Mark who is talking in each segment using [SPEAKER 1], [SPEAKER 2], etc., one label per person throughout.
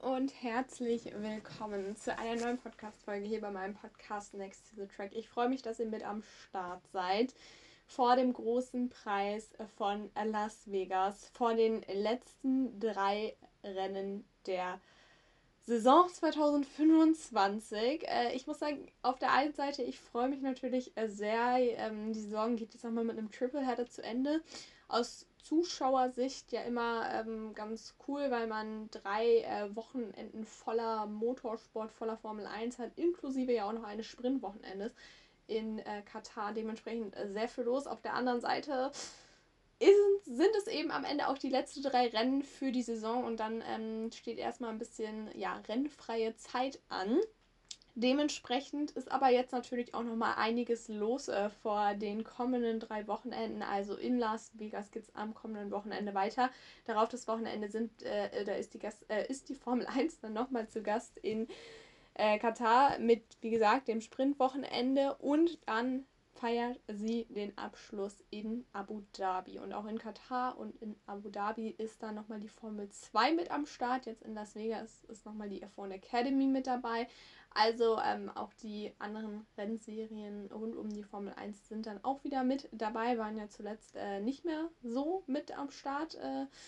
[SPEAKER 1] und herzlich willkommen zu einer neuen Podcast-Folge hier bei meinem Podcast Next to the Track. Ich freue mich, dass ihr mit am Start seid vor dem großen Preis von Las Vegas, vor den letzten 3 Rennen der Saison 2025. Ich muss sagen, auf der einen Seite, ich freue mich natürlich sehr. Die Saison geht jetzt nochmal mit einem Tripleheader zu Ende. Aus Zuschauersicht ja immer ganz cool, weil man 3 Wochenenden voller Motorsport, voller Formel 1 hat, inklusive ja auch noch eines Sprintwochenendes in Katar. Dementsprechend sehr viel los. Auf der anderen Seite sind es eben am Ende auch die letzten 3 Rennen für die Saison und dann steht erstmal ein bisschen rennfreie Zeit an. Dementsprechend ist aber jetzt natürlich auch nochmal einiges los vor den kommenden 3 Wochenenden. Also in Las Vegas geht es am kommenden Wochenende weiter. Darauf das Wochenende ist die Formel 1 dann nochmal zu Gast in Katar mit, wie gesagt, dem Sprintwochenende und dann feiert sie den Abschluss in Abu Dhabi. Und auch in Katar und in Abu Dhabi ist dann nochmal die Formel 2 mit am Start. Jetzt in Las Vegas ist nochmal die F1 Academy mit dabei. Also auch die anderen Rennserien rund um die Formel 1 sind dann auch wieder mit dabei, waren ja zuletzt nicht mehr so mit am Start.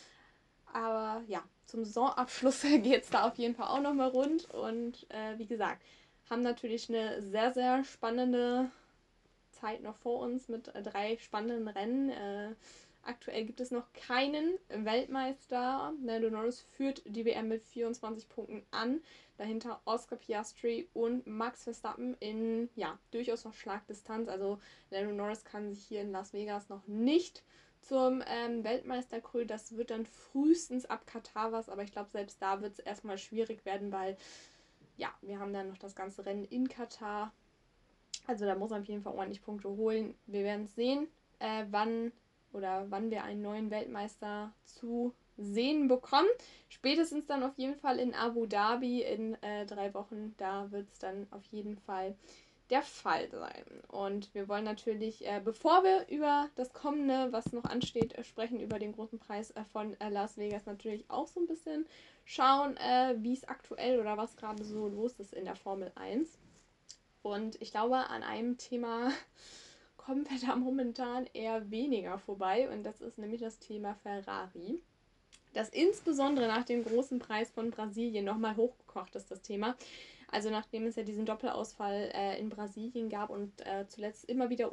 [SPEAKER 1] Aber ja, zum Saisonabschluss geht es da auf jeden Fall auch nochmal rund. Und wie gesagt, haben natürlich eine sehr, sehr spannende Zeit noch vor uns mit 3 spannenden Rennen. Aktuell gibt es noch keinen Weltmeister. Lando Norris führt die WM mit 24 Punkten an. Dahinter Oscar Piastri und Max Verstappen in durchaus noch Schlagdistanz. Also Lando Norris kann sich hier in Las Vegas noch nicht zum Weltmeister krönen. Das wird dann frühestens ab Katar was, aber ich glaube, selbst da wird es erstmal schwierig werden, weil wir haben dann noch das ganze Rennen in Katar. Also da muss man auf jeden Fall ordentlich Punkte holen. Wir werden es sehen, wann wir einen neuen Weltmeister zu sehen bekommen. Spätestens dann auf jeden Fall in Abu Dhabi in 3 Wochen. Da wird es dann auf jeden Fall der Fall sein. Und wir wollen natürlich, bevor wir über das Kommende, was noch ansteht, sprechen, über den großen Preis von Las Vegas, natürlich auch so ein bisschen schauen, wie es aktuell oder was gerade so los ist in der Formel 1. Und ich glaube, an einem Thema kommen wir da momentan eher weniger vorbei. Und das ist nämlich das Thema Ferrari. Das insbesondere nach dem großen Preis von Brasilien nochmal hochgekocht ist, das Thema. Also nachdem es ja diesen Doppelausfall in Brasilien gab und zuletzt immer wieder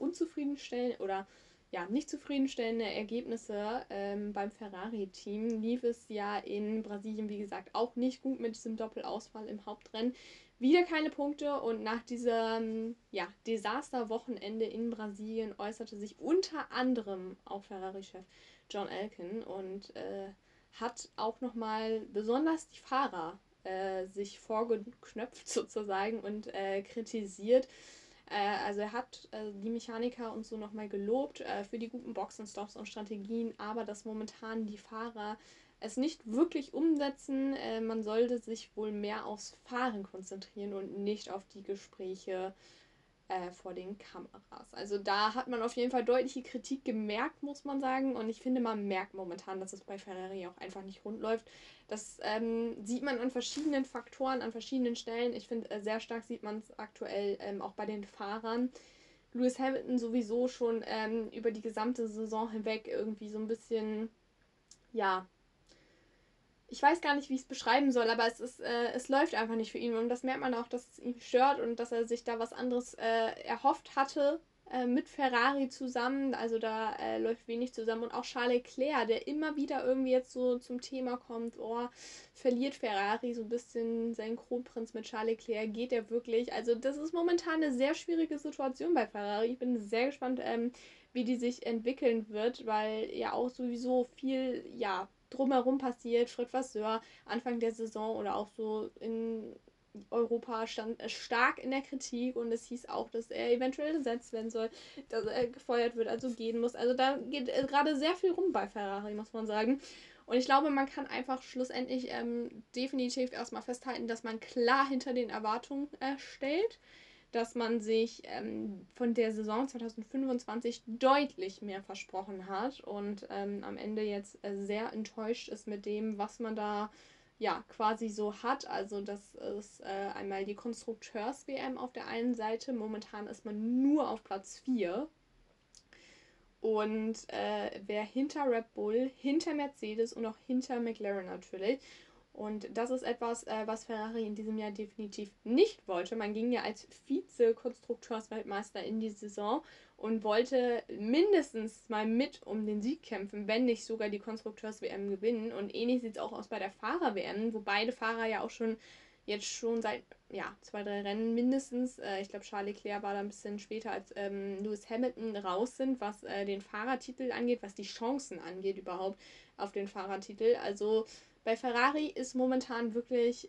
[SPEAKER 1] nicht zufriedenstellende Ergebnisse beim Ferrari-Team, lief es ja in Brasilien, wie gesagt, auch nicht gut mit diesem Doppelausfall im Hauptrennen. Wieder keine Punkte und nach diesem Desaster-Wochenende in Brasilien äußerte sich unter anderem auch Ferrari-Chef John Elkann und hat auch nochmal besonders die Fahrer sich vorgeknöpft sozusagen und kritisiert. Also er hat die Mechaniker und so nochmal gelobt für die guten Boxenstops und Strategien, aber dass momentan die Fahrer es nicht wirklich umsetzen. Man sollte sich wohl mehr aufs Fahren konzentrieren und nicht auf die Gespräche vor den Kameras. Also da hat man auf jeden Fall deutliche Kritik gemerkt, muss man sagen. Und ich finde, man merkt momentan, dass es bei Ferrari auch einfach nicht rund läuft. Das sieht man an verschiedenen Faktoren, an verschiedenen Stellen. Ich finde, sehr stark sieht man es aktuell auch bei den Fahrern. Lewis Hamilton sowieso schon über die gesamte Saison hinweg irgendwie so ein bisschen, ich weiß gar nicht, wie ich es beschreiben soll, aber es läuft einfach nicht für ihn. Und das merkt man auch, dass es ihn stört und dass er sich da was anderes erhofft hatte mit Ferrari zusammen. Also da läuft wenig zusammen. Und auch Charles Leclerc, der immer wieder irgendwie jetzt so zum Thema kommt, verliert Ferrari so ein bisschen seinen Kronprinz mit Charles Leclerc. Geht er wirklich? Also das ist momentan eine sehr schwierige Situation bei Ferrari. Ich bin sehr gespannt, wie die sich entwickeln wird, weil ja auch sowieso viel, drumherum passiert. Fred Vasseur Anfang der Saison oder auch so in Europa stand stark in der Kritik und es hieß auch, dass er eventuell ersetzt werden soll, dass er gefeuert wird, also gehen muss. Also da geht gerade sehr viel rum bei Ferrari, muss man sagen. Und ich glaube, man kann einfach schlussendlich definitiv erstmal festhalten, dass man klar hinter den Erwartungen steht, dass man sich von der Saison 2025 deutlich mehr versprochen hat und am Ende jetzt sehr enttäuscht ist mit dem, was man da ja, quasi so hat. Also das ist einmal die Konstrukteurs-WM auf der einen Seite. Momentan ist man nur auf Platz 4. Und wer hinter Red Bull, hinter Mercedes und auch hinter McLaren natürlich. Und das ist etwas, was Ferrari in diesem Jahr definitiv nicht wollte. Man ging ja als Vize-Konstrukteursweltmeister in die Saison und wollte mindestens mal mit um den Sieg kämpfen, wenn nicht sogar die Konstrukteurs-WM gewinnen. Und ähnlich sieht es auch aus bei der Fahrer-WM, wo beide Fahrer ja auch schon seit 2, 3 Rennen mindestens, ich glaube Charles Leclerc war da ein bisschen später als Lewis Hamilton raus sind, was den Fahrertitel angeht, was die Chancen angeht überhaupt auf den Fahrertitel. Also bei Ferrari ist momentan wirklich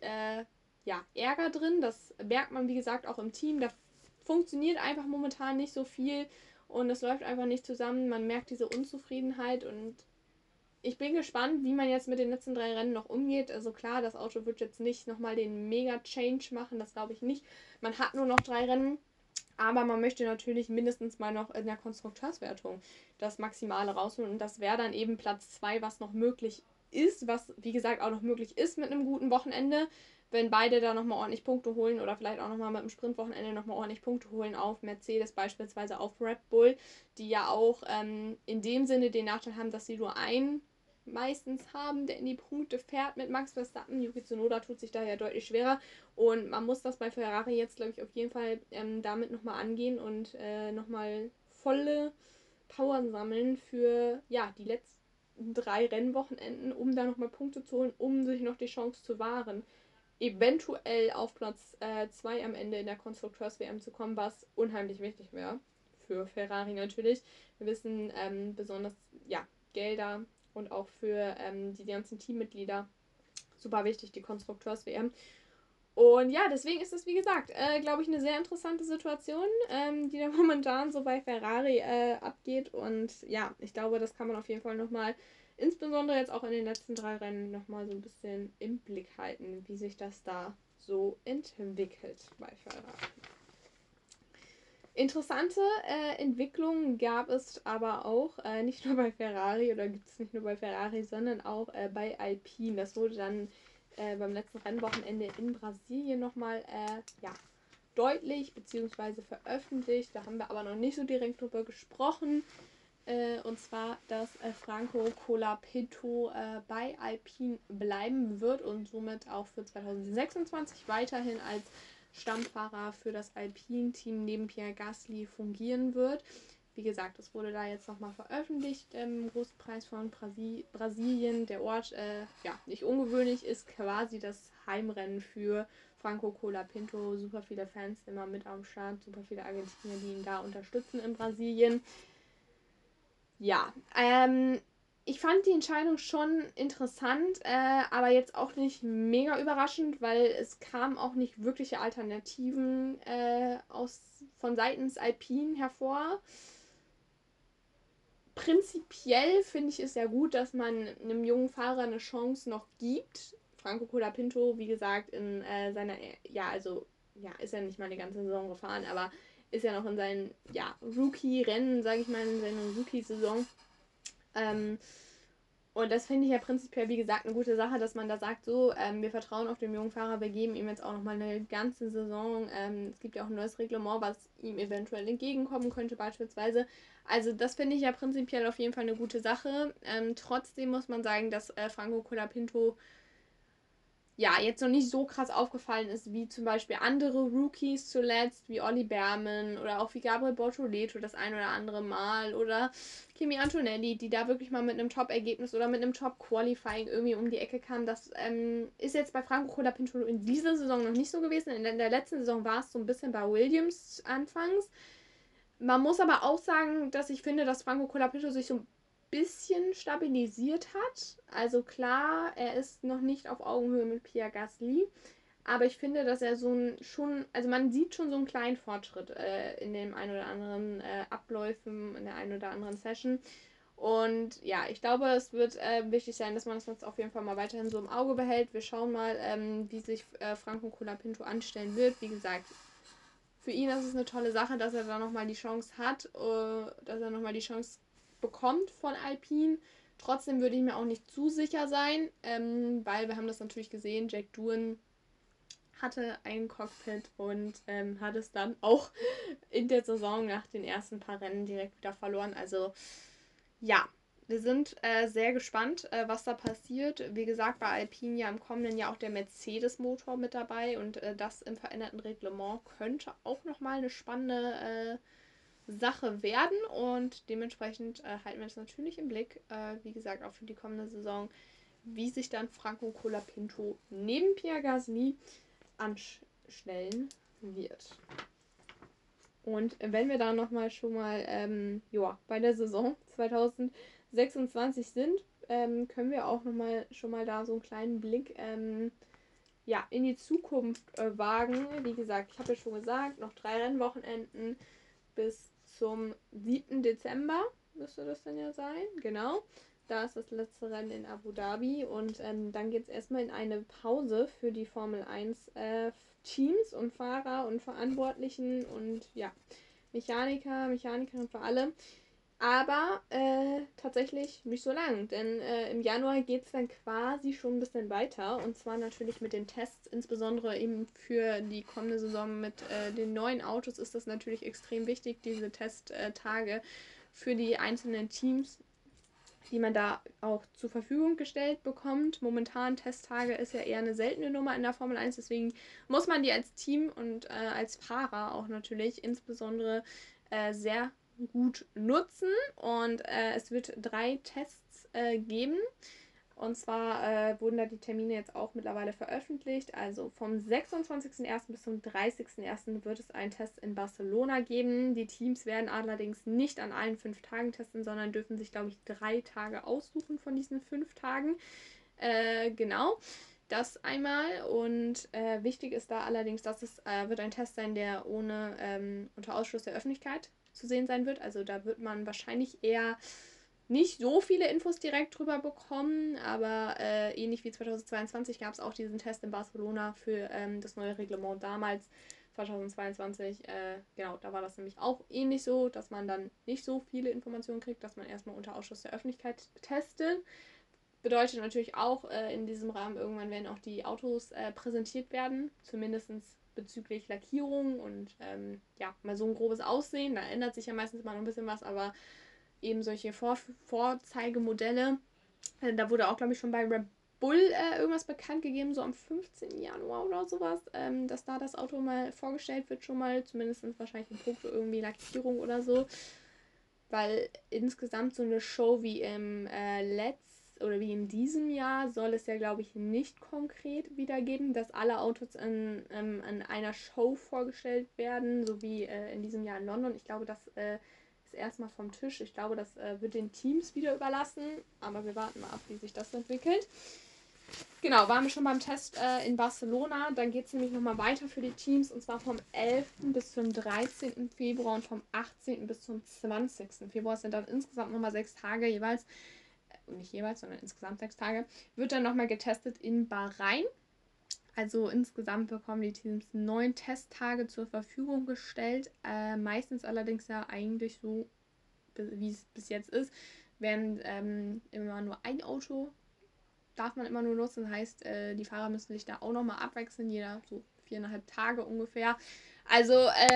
[SPEAKER 1] Ärger drin. Das merkt man, wie gesagt, auch im Team. Da funktioniert einfach momentan nicht so viel und es läuft einfach nicht zusammen. Man merkt diese Unzufriedenheit und ich bin gespannt, wie man jetzt mit den letzten 3 Rennen noch umgeht. Also klar, das Auto wird jetzt nicht nochmal den Mega-Change machen, das glaube ich nicht. Man hat nur noch 3 Rennen, aber man möchte natürlich mindestens mal noch in der Konstrukteurswertung das Maximale rausholen. Und das wäre dann eben Platz 2, was noch möglich ist, was wie gesagt auch noch möglich ist mit einem guten Wochenende. Wenn beide da nochmal ordentlich Punkte holen oder vielleicht auch nochmal mit dem Sprintwochenende nochmal ordentlich Punkte holen auf Mercedes, beispielsweise auf Red Bull, die ja auch in dem Sinne den Nachteil haben, dass sie nur einen meistens haben, der in die Punkte fährt mit Max Verstappen. Yuki Tsunoda tut sich da ja deutlich schwerer. Und man muss das bei Ferrari jetzt, glaube ich, auf jeden Fall damit nochmal angehen und nochmal volle Power sammeln für die letzten 3 Rennwochenenden, um da nochmal Punkte zu holen, um sich noch die Chance zu wahren, eventuell auf Platz 2 am Ende in der Konstrukteurs-WM zu kommen, was unheimlich wichtig wäre. Für Ferrari natürlich. Wir wissen besonders, Gelder und auch für die ganzen Teammitglieder super wichtig, die Konstrukteurs-WM. Und ja, deswegen ist es, wie gesagt, glaube ich, eine sehr interessante Situation, die da momentan so bei Ferrari abgeht. Und ja, ich glaube, das kann man auf jeden Fall nochmal, insbesondere jetzt auch in den letzten 3 Rennen, nochmal so ein bisschen im Blick halten, wie sich das da so entwickelt bei Ferrari. Interessante Entwicklungen gab es aber auch nicht nur bei Ferrari oder gibt es nicht nur bei Ferrari, sondern auch bei Alpine. Das wurde dann beim letzten Rennwochenende in Brasilien nochmal deutlich bzw. veröffentlicht. Da haben wir aber noch nicht so direkt drüber gesprochen. Und zwar, dass Franco Colapinto bei Alpine bleiben wird und somit auch für 2026 weiterhin als Stammfahrer für das Alpine-Team neben Pierre Gasly fungieren wird. Wie gesagt, es wurde da jetzt nochmal veröffentlicht im Großpreis von Brasilien. Der Ort, nicht ungewöhnlich, ist quasi das Heimrennen für Franco Colapinto. Super viele Fans immer mit am Start, super viele Argentinier, die ihn da unterstützen in Brasilien. Ja, ich fand die Entscheidung schon interessant, aber jetzt auch nicht mega überraschend, weil es kamen auch nicht wirkliche Alternativen von seitens Alpine hervor. Prinzipiell finde ich es ja gut, dass man einem jungen Fahrer eine Chance noch gibt. Franco Colapinto, wie gesagt, in seiner, ist ja nicht mal eine ganze Saison gefahren, aber ist ja noch in seinen, Rookie-Rennen, sage ich mal, in seiner Rookie-Saison. Und das finde ich ja prinzipiell, wie gesagt, eine gute Sache, dass man da sagt, so, wir vertrauen auf den jungen Fahrer, wir geben ihm jetzt auch nochmal eine ganze Saison. Es gibt ja auch ein neues Reglement, was ihm eventuell entgegenkommen könnte beispielsweise. Also das finde ich ja prinzipiell auf jeden Fall eine gute Sache. Trotzdem muss man sagen, dass Franco Colapinto jetzt noch nicht so krass aufgefallen ist, wie zum Beispiel andere Rookies zuletzt, wie Olli Behrmann oder auch wie Gabriel Bortoleto das ein oder andere Mal oder Kimi Antonelli, die da wirklich mal mit einem Top-Ergebnis oder mit einem Top-Qualifying irgendwie um die Ecke kamen. Das ist jetzt bei Franco Colapinto in dieser Saison noch nicht so gewesen. In der letzten Saison war es so ein bisschen bei Williams anfangs. Man muss aber auch sagen, dass ich finde, dass Franco Colapinto sich so ein bisschen stabilisiert hat. Also klar, er ist noch nicht auf Augenhöhe mit Pierre Gasly, aber ich finde, dass er also man sieht schon so einen kleinen Fortschritt in dem einen oder anderen Abläufen, in der einen oder anderen Session. Und ja, ich glaube, es wird wichtig sein, dass man das jetzt auf jeden Fall mal weiterhin so im Auge behält. Wir schauen mal, wie sich Franco Colapinto anstellen wird. Wie gesagt, für ihn ist es eine tolle Sache, dass er da nochmal die Chance hat, dass er nochmal die Chance bekommt von Alpine. Trotzdem würde ich mir auch nicht zu sicher sein, weil wir haben das natürlich gesehen, Jack Doohan hatte ein Cockpit und hat es dann auch in der Saison nach den ersten paar Rennen direkt wieder verloren. Also ja, wir sind sehr gespannt, was da passiert. Wie gesagt, bei Alpine ja im kommenden Jahr auch der Mercedes-Motor mit dabei und das im veränderten Reglement könnte auch nochmal eine spannende Sache werden und dementsprechend halten wir das natürlich im Blick. Wie gesagt, auch für die kommende Saison, wie sich dann Franco Colapinto neben Pierre Gasly anstellen wird. Und wenn wir da nochmal schon mal bei der Saison 2026 sind, können wir auch schon mal da so einen kleinen Blick in die Zukunft wagen. Wie gesagt, ich habe ja schon gesagt, noch 3 Rennwochenenden bis zum 7. Dezember müsste das dann ja sein. Genau. Da ist das letzte Rennen in Abu Dhabi und dann geht es erstmal in eine Pause für die Formel 1 Teams und Fahrer und Verantwortlichen und ja, Mechanikerinnen für alle. Aber tatsächlich nicht so lang, denn im Januar geht es dann quasi schon ein bisschen weiter und zwar natürlich mit den Tests, insbesondere eben für die kommende Saison mit den neuen Autos ist das natürlich extrem wichtig, diese Testtage für die einzelnen Teams, die man da auch zur Verfügung gestellt bekommt. Momentan Testtage ist ja eher eine seltene Nummer in der Formel 1, deswegen muss man die als Team und als Fahrer auch natürlich insbesondere sehr gut nutzen und es wird 3 Tests geben. Und zwar wurden da die Termine jetzt auch mittlerweile veröffentlicht. Also vom 26.01. bis zum 30.01. wird es einen Test in Barcelona geben. Die Teams werden allerdings nicht an allen 5 Tagen testen, sondern dürfen sich, glaube ich, 3 Tage aussuchen von diesen 5 Tagen. Genau. Das einmal und wichtig ist da allerdings, dass es wird ein Test sein, der ohne unter Ausschluss der Öffentlichkeit zu sehen sein wird. Also da wird man wahrscheinlich eher nicht so viele Infos direkt drüber bekommen, aber ähnlich wie 2022 gab es auch diesen Test in Barcelona für das neue Reglement damals, 2022. Genau, da war das nämlich auch ähnlich so, dass man dann nicht so viele Informationen kriegt, dass man erstmal unter Ausschluss der Öffentlichkeit testet. Bedeutet natürlich auch, in diesem Rahmen irgendwann werden auch die Autos präsentiert werden, zumindest bezüglich Lackierung und mal so ein grobes Aussehen. Da ändert sich ja meistens mal noch ein bisschen was, aber eben solche Vorzeigemodelle. Da wurde auch, glaube ich, schon bei Red Bull irgendwas bekannt gegeben, so am 15. Januar oder sowas, dass da das Auto mal vorgestellt wird, schon mal, zumindest wahrscheinlich in puncto irgendwie Lackierung oder so. Weil insgesamt so eine Show wie im wie in diesem Jahr soll es ja, glaube ich, nicht konkret wiedergeben, dass alle Autos in einer Show vorgestellt werden, so wie in diesem Jahr in London. Ich glaube, das ist erstmal vom Tisch. Ich glaube, das wird den Teams wieder überlassen, aber wir warten mal ab, wie sich das entwickelt. Genau, waren wir schon beim Test in Barcelona. Dann geht es nämlich nochmal weiter für die Teams und zwar vom 11. bis zum 13. Februar und vom 18. bis zum 20. Februar. Es sind dann insgesamt nochmal 6 Tage jeweils. Nicht jeweils, sondern insgesamt 6 Tage. Wird dann nochmal getestet in Bahrain. Also insgesamt bekommen die Teams 9 Testtage zur Verfügung gestellt. Meistens allerdings ja eigentlich so, wie es bis jetzt ist, werden immer nur ein Auto darf man immer nur nutzen. Das heißt, die Fahrer müssen sich da auch nochmal abwechseln, jeder so 4,5 Tage ungefähr. Also,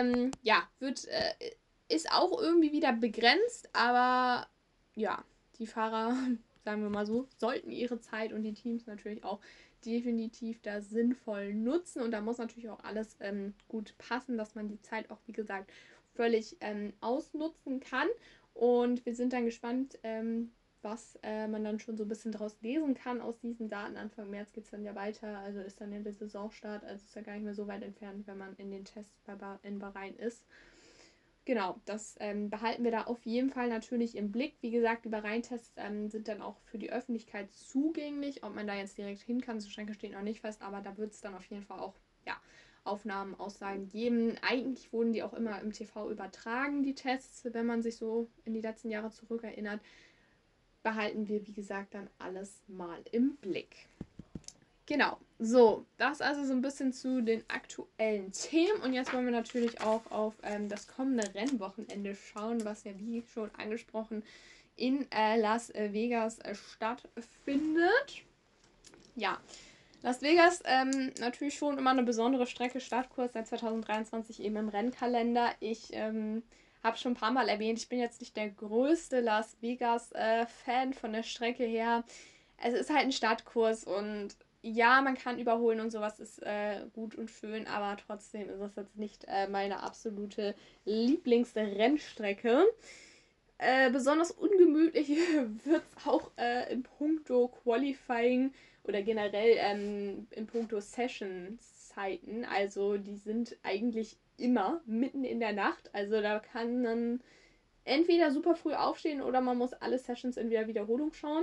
[SPEAKER 1] ist auch irgendwie wieder begrenzt, aber ja, die Fahrer, sagen wir mal so, sollten ihre Zeit und die Teams natürlich auch definitiv da sinnvoll nutzen. Und da muss natürlich auch alles gut passen, dass man die Zeit auch, wie gesagt, völlig ausnutzen kann. Und wir sind dann gespannt, was man dann schon so ein bisschen daraus lesen kann aus diesen Daten. Anfang März geht es dann ja weiter, also ist dann ja der Saisonstart, also ist ja gar nicht mehr so weit entfernt, wenn man in den Tests in Bahrain ist. Genau, das behalten wir da auf jeden Fall natürlich im Blick. Wie gesagt, die Bahrain-Tests sind dann auch für die Öffentlichkeit zugänglich. Ob man da jetzt direkt hin kann, so Schränke stehen noch nicht fest, aber da wird es dann auf jeden Fall auch Aufnahmen, Aussagen geben. Eigentlich wurden die auch immer im TV übertragen, die Tests, wenn man sich so in die letzten Jahre zurückerinnert. Behalten wir, wie gesagt, dann alles mal im Blick. Genau, so, das also so ein bisschen zu den aktuellen Themen. Und jetzt wollen wir natürlich auch auf das kommende Rennwochenende schauen, was ja, wie schon angesprochen, in Las Vegas stattfindet. Ja, Las Vegas, natürlich schon immer eine besondere Strecke, Startkurs seit 2023 eben im Rennkalender. Ich habe schon ein paar Mal erwähnt, ich bin jetzt nicht der größte Las Vegas-Fan von der Strecke her. Es ist halt ein Startkurs und ja, man kann überholen und sowas ist gut und schön, aber trotzdem ist es jetzt nicht meine absolute Lieblingsrennstrecke. Besonders ungemütlich wird es auch in puncto Qualifying oder generell in puncto Session-Zeiten. Also die sind eigentlich immer mitten in der Nacht. Also da kann man entweder super früh aufstehen oder man muss alle Sessions in der Wiederholung schauen.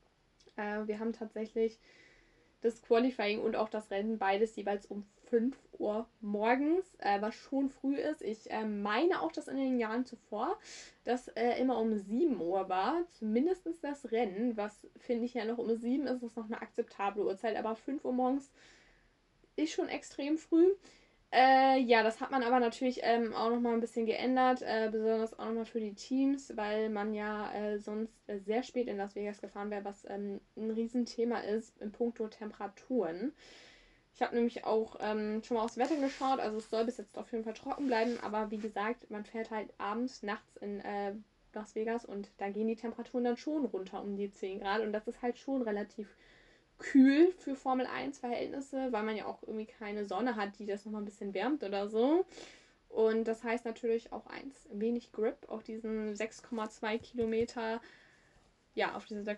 [SPEAKER 1] Wir haben tatsächlich das Qualifying und auch das Rennen beides jeweils um 5 Uhr morgens, was schon früh ist. Ich meine auch, dass in den Jahren zuvor das immer um 7 Uhr war, zumindest das Rennen, was finde ich ja noch um 7 ist, ist noch eine akzeptable Uhrzeit, aber 5 Uhr morgens ist schon extrem früh. Ja, das hat man aber natürlich auch nochmal ein bisschen geändert, besonders auch nochmal für die Teams, weil man ja sonst sehr spät in Las Vegas gefahren wäre, was ein Riesenthema ist in puncto Temperaturen. Ich habe nämlich auch schon mal aufs Wetter geschaut, also es soll bis jetzt auf jeden Fall trocken bleiben, aber wie gesagt, man fährt halt abends, nachts in Las Vegas und da gehen die Temperaturen dann schon runter um die 10 Grad und das ist halt schon relativ kühl für Formel 1 Verhältnisse, weil man ja auch irgendwie keine Sonne hat, die das nochmal ein bisschen wärmt oder so. Und das heißt natürlich auch wenig Grip auf diesen 6,2 Kilometer, ja, auf diese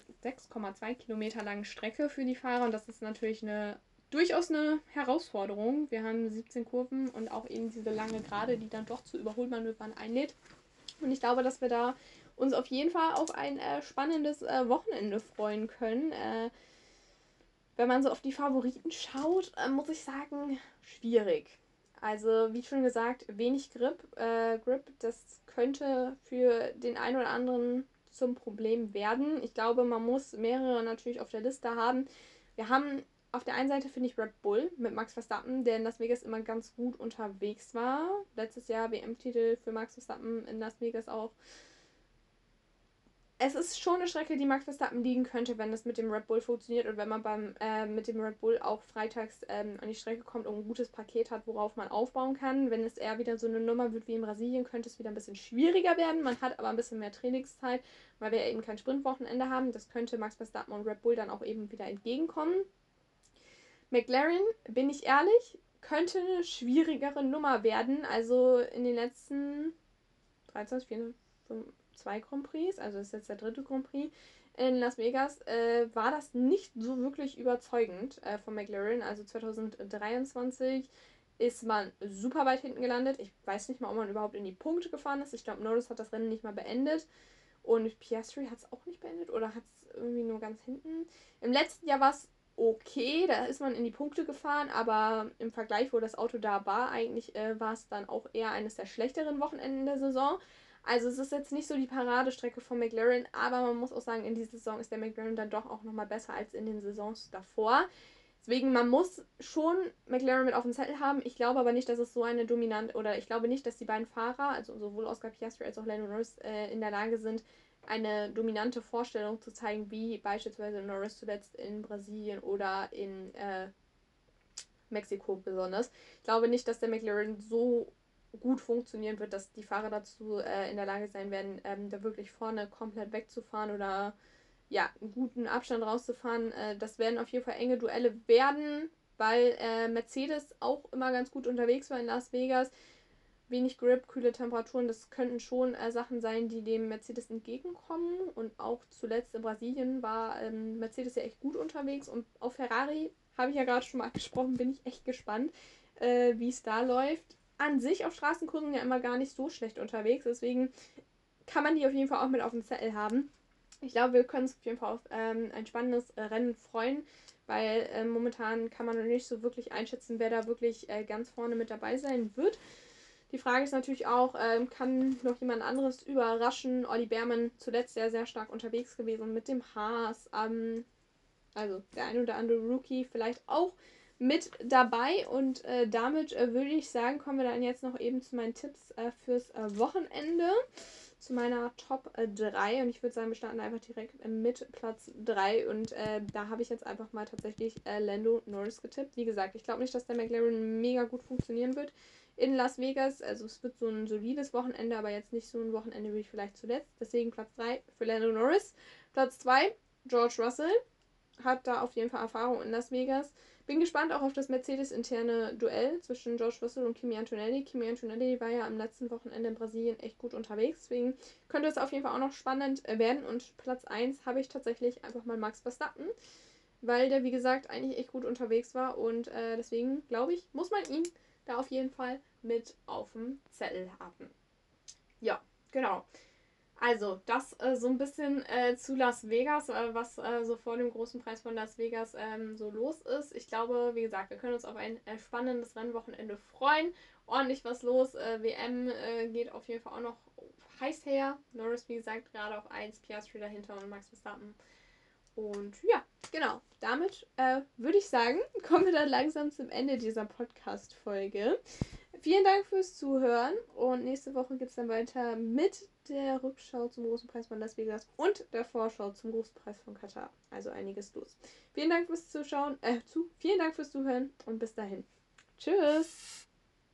[SPEAKER 1] 6,2 Kilometer langen Strecke für die Fahrer. Und das ist natürlich durchaus eine Herausforderung. Wir haben 17 Kurven und auch eben diese lange Gerade, die dann doch zu Überholmanövern einlädt. Und ich glaube, dass wir da uns auf jeden Fall auf ein spannendes Wochenende freuen können. Wenn man so auf die Favoriten schaut, muss ich sagen, schwierig. Also, wie schon gesagt, wenig Grip, das könnte für den einen oder anderen zum Problem werden. Ich glaube, man muss mehrere natürlich auf der Liste haben. Wir haben auf der einen Seite, finde ich, Red Bull mit Max Verstappen, der in Las Vegas immer ganz gut unterwegs war. Letztes Jahr WM-Titel für Max Verstappen in Las Vegas auch. Es ist schon eine Strecke, die Max Verstappen liegen könnte, wenn das mit dem Red Bull funktioniert und wenn man mit dem Red Bull auch freitags an die Strecke kommt und ein gutes Paket hat, worauf man aufbauen kann. Wenn es eher wieder so eine Nummer wird wie in Brasilien, könnte es wieder ein bisschen schwieriger werden. Man hat aber ein bisschen mehr Trainingszeit, weil wir eben kein Sprintwochenende haben. Das könnte Max Verstappen und Red Bull dann auch eben wieder entgegenkommen. McLaren, bin ich ehrlich, könnte eine schwierigere Nummer werden. Also in den letzten 23, 24, 2 Grand Prix, also das ist jetzt der dritte Grand Prix in Las Vegas, war das nicht so wirklich überzeugend von McLaren. Also 2023 ist man super weit hinten gelandet. Ich weiß nicht mal, ob man überhaupt in die Punkte gefahren ist. Ich glaube, Norris hat das Rennen nicht mal beendet. Und Piastri hat es auch nicht beendet oder hat es irgendwie nur ganz hinten. Im letzten Jahr war es okay, da ist man in die Punkte gefahren, aber im Vergleich, wo das Auto da war, eigentlich war es dann auch eher eines der schlechteren Wochenenden der Saison. Also es ist jetzt nicht so die Paradestrecke von McLaren, aber man muss auch sagen, in dieser Saison ist der McLaren dann doch auch nochmal besser als in den Saisons davor. Deswegen, man muss schon McLaren mit auf dem Zettel haben. Ich glaube aber nicht, dass es so eine dominante, oder ich glaube nicht, dass die beiden Fahrer, also sowohl Oscar Piastri als auch Lando Norris, in der Lage sind, eine dominante Vorstellung zu zeigen, wie beispielsweise Norris zuletzt in Brasilien oder in Mexiko besonders. Ich glaube nicht, dass der McLaren so gut funktionieren wird, dass die Fahrer dazu in der Lage sein werden, da wirklich vorne komplett wegzufahren oder ja, einen guten Abstand rauszufahren. Das werden auf jeden Fall enge Duelle werden, weil Mercedes auch immer ganz gut unterwegs war in Las Vegas. Wenig Grip, kühle Temperaturen, das könnten schon Sachen sein, die dem Mercedes entgegenkommen. Und auch zuletzt in Brasilien war Mercedes ja echt gut unterwegs. Und auf Ferrari, habe ich ja gerade schon mal gesprochen, bin ich echt gespannt, wie es da läuft. An sich auf Straßenkursen ja immer gar nicht so schlecht unterwegs. Deswegen kann man die auf jeden Fall auch mit auf dem Zettel haben. Ich glaube, wir können uns auf jeden Fall auf ein spannendes Rennen freuen, weil momentan kann man noch nicht so wirklich einschätzen, wer da wirklich ganz vorne mit dabei sein wird. Die Frage ist natürlich auch, kann noch jemand anderes überraschen? Olli Behrmann zuletzt sehr, sehr stark unterwegs gewesen mit dem Haas. Also der ein oder andere Rookie vielleicht auch mit dabei. Und damit würde ich sagen, kommen wir dann jetzt noch eben zu meinen Tipps fürs Wochenende. zu meiner Top 3 und ich würde sagen, wir starten einfach direkt mit Platz 3 und da habe ich jetzt einfach mal tatsächlich Lando Norris getippt. Wie gesagt, ich glaube nicht, dass der McLaren mega gut funktionieren wird in Las Vegas. Also es wird so ein solides Wochenende, aber jetzt nicht so ein Wochenende wie vielleicht zuletzt. Deswegen Platz 3 für Lando Norris. Platz 2 George Russell. Hat da auf jeden Fall Erfahrung in Las Vegas. Bin gespannt auch auf das Mercedes-interne Duell zwischen George Russell und Kimi Antonelli. Kimi Antonelli war ja am letzten Wochenende in Brasilien echt gut unterwegs. Deswegen könnte es auf jeden Fall auch noch spannend werden. Und Platz 1 habe ich tatsächlich einfach mal Max Verstappen, weil der, wie gesagt, eigentlich echt gut unterwegs war. Und deswegen, glaube ich, muss man ihn da auf jeden Fall mit auf dem Zettel haben. Ja, genau. Also, das so ein bisschen zu Las Vegas, was so vor dem großen Preis von Las Vegas so los ist. Ich glaube, wie gesagt, wir können uns auf ein spannendes Rennwochenende freuen. Ordentlich was los. WM geht auf jeden Fall auch noch heiß her. Norris, wie gesagt, gerade auf 1, Piastri dahinter und Max Verstappen. Und ja, genau. Damit würde ich sagen, kommen wir dann langsam zum Ende dieser Podcast-Folge. Vielen Dank fürs Zuhören und nächste Woche geht es dann weiter mit der Rückschau zum großen Preis von Las Vegas und der Vorschau zum großen Preis von Katar. Also einiges los. Vielen Dank fürs Zuschauen, vielen Dank fürs Zuhören und bis dahin. Tschüss!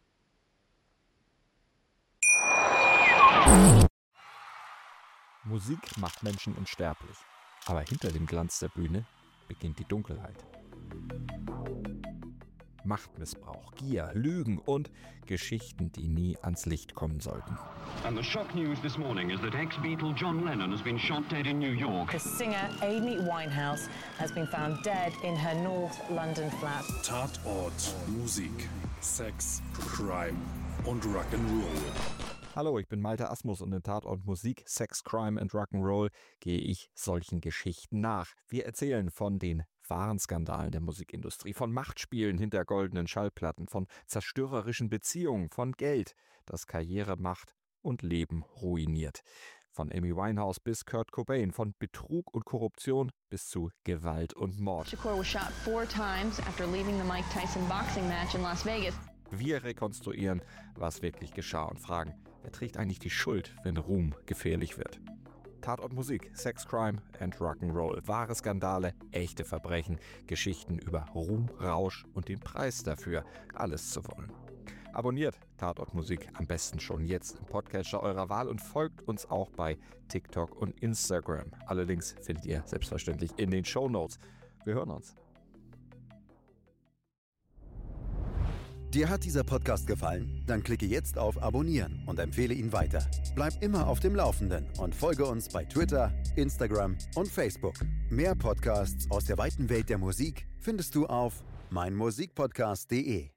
[SPEAKER 2] Musik macht Menschen unsterblich, aber hinter dem Glanz der Bühne beginnt die Dunkelheit. Machtmissbrauch, Gier, Lügen und Geschichten, die nie ans Licht kommen sollten.
[SPEAKER 3] And the shock news this morning is that ex-Beatle John Lennon has been shot dead in New York.
[SPEAKER 4] The singer Amy Winehouse has been found dead in her North London flat.
[SPEAKER 5] Tatort, Musik, Sex, Crime und Rock'n'Roll.
[SPEAKER 2] Hallo, ich bin Malte Asmus und in Tatort Musik, Sex, Crime and Rock'n'Roll gehe ich solchen Geschichten nach. Wir erzählen von den wahren Skandalen der Musikindustrie, von Machtspielen hinter goldenen Schallplatten, von zerstörerischen Beziehungen, von Geld, das Karriere, Macht und Leben ruiniert. Von Amy Winehouse bis Kurt Cobain, von Betrug und Korruption bis zu Gewalt und Mord.
[SPEAKER 6] Shakur was shot 4 times after leaving the Mike Tyson boxing match in Las Vegas.
[SPEAKER 2] Wir rekonstruieren, was wirklich geschah und fragen, wer trägt eigentlich die Schuld, wenn Ruhm gefährlich wird? Tatort Musik, Sex, Crime and Rock'n'Roll. Wahre Skandale, echte Verbrechen, Geschichten über Ruhm, Rausch und den Preis dafür, alles zu wollen. Abonniert Tatort Musik am besten schon jetzt im Podcatcher eurer Wahl und folgt uns auch bei TikTok und Instagram. Alle Links findet ihr selbstverständlich in den Shownotes. Wir hören uns.
[SPEAKER 7] Dir hat dieser Podcast gefallen? Dann klicke jetzt auf Abonnieren und empfehle ihn weiter. Bleib immer auf dem Laufenden und folge uns bei Twitter, Instagram und Facebook. Mehr Podcasts aus der weiten Welt der Musik findest du auf meinmusikpodcast.de.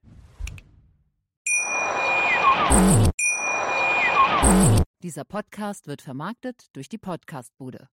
[SPEAKER 8] Dieser Podcast wird vermarktet durch die Podcastbude.